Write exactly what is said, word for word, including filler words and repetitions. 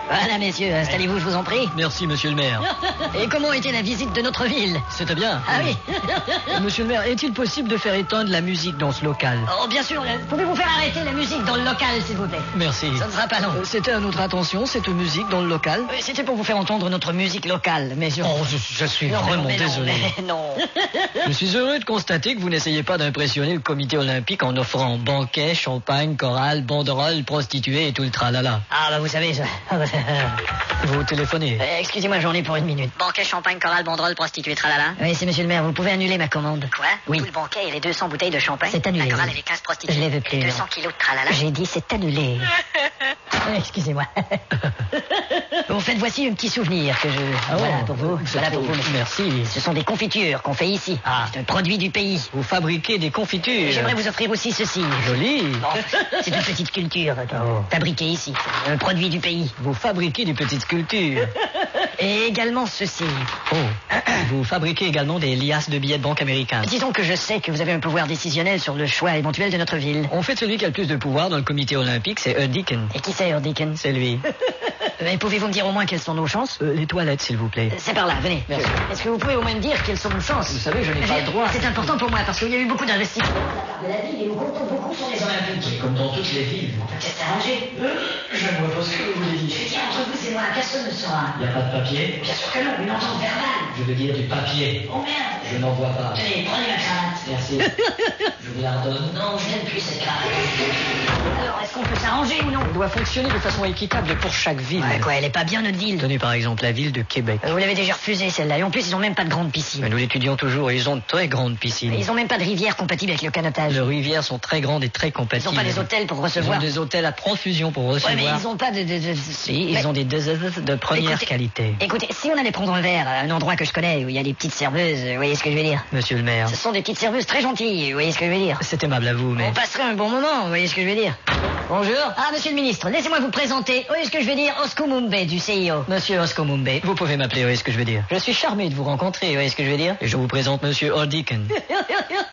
Voilà, messieurs, installez-vous, je vous en prie. Merci, monsieur le maire. Et comment était la visite de notre ville? C'était bien. Ah oui. Monsieur le maire, est-il possible de faire éteindre la musique dans ce local? Oh, bien sûr. Pouvez-vous faire arrêter la musique dans le local, s'il vous plaît? Merci. Ça ne sera pas long. Euh, C'était à notre attention, cette musique dans le local? Euh, C'était pour vous faire entendre notre musique locale, messieurs. Oh, je, je suis Non, mais vraiment non, mais non, désolé. mais non. Je suis heureux de constater que vous n'essayez pas d'impressionner le comité olympique en offrant banquet, champagne, chorale, banderoles, prostituées et tout le tralala. Ah, bah, vous savez, ça... Vous téléphonez. Euh, excusez-moi, j'en ai pour une minute. Banquet, champagne, chorale, banderole, prostituée, tralala. Oui, c'est monsieur le maire, vous pouvez annuler ma commande. Quoi? Oui. Tout le banquet et les deux cents bouteilles de champagne? C'est annulé, La chorale oui. et les quinze prostituées? Je les veux plus, Et les non. deux cents kilos de tralala? J'ai dit c'est annulé. Euh, Excusez-moi. Au fait, voici un petit souvenir que je... voilà pour vous. c'est Voilà pour trop- vous. Merci. Ce sont des confitures qu'on fait ici. Ah. C'est un produit du pays. Vous fabriquez des confitures. J'aimerais vous offrir aussi ceci. Joli. Bon, c'est une petite sculpture Oh. fabriquée ici. Un produit du pays. Vous fabriquez des petites sculptures. Et également ceci. Oh. Vous fabriquez également des liasses de billets de banque américains. Disons que je sais que vous avez un pouvoir décisionnel sur le choix éventuel de notre ville. En fait, celui qui a le plus de pouvoir dans le comité olympique, c'est Earl Deacon. Et qui c'est, Earl Deacon? C'est lui. Mais pouvez-vous me dire au moins quelles sont nos chances? Euh, les toilettes, s'il vous plaît. C'est par là, venez. Merci. Est-ce que vous pouvez au moins me dire quelles sont nos chances? Vous savez, je n'ai pas le droit. C'est important pour moi parce qu'il y a eu beaucoup d'investissements de la ville et nous comptons beaucoup sur les Olympiques. Comme dans toutes les villes. On peut peut-être s'arranger. Je ne vois pas ce que vous voulez dire. Je veux dire, entre vous et moi, personne ne saura. Il n'y a pas de papier? Bien sûr que non, une entente verbale. Je veux dire du papier. Oh merde. Je n'en vois pas. Tenez, prenez ma cravate. Merci. Je vous la redonne. Non, je n'aime plus cette cravate. Alors, est-ce qu'on peut s'arranger ou non? Elle doit fonctionner de façon équitable pour chaque ville. Ouais, quoi, elle est pas bien notre ville. Tenez par exemple la ville de Québec. Euh, Vous l'avez déjà refusée celle-là. Et en plus, ils ont même pas de grande piscine. Mais nous l'étudions toujours et ils ont de très grandes piscines. Ils ont même pas de rivière compatible avec le canotage. Les rivières sont très grandes et très Ils compatibles. ont pas des hôtels pour Ils recevoir. ont des hôtels à profusion pour recevoir. Ouais, mais ils ont pas de... de, de- Si, Mais- ils ont des deux de première Écoutez- qualité. Écoutez, si on allait prendre un verre à un endroit que je connais, où il y a des petites serveuses, vous voyez ce que je veux dire? Monsieur le maire, Ce sont des petites serveuses très gentilles, vous voyez ce que je veux dire? c'est aimable à vous, mais... On passerait un bon moment, vous voyez ce que je veux dire? Bonjour. Ah, monsieur le ministre, laissez-moi vous présenter, vous voyez ce que je veux dire? Oscar Mumbe du C I O. Monsieur Oskomumbe, vous pouvez m'appeler, vous voyez ce que je veux dire. Je suis charmé de vous rencontrer, vous voyez ce que je veux dire. Et je vous présente Monsieur Earl Deacon.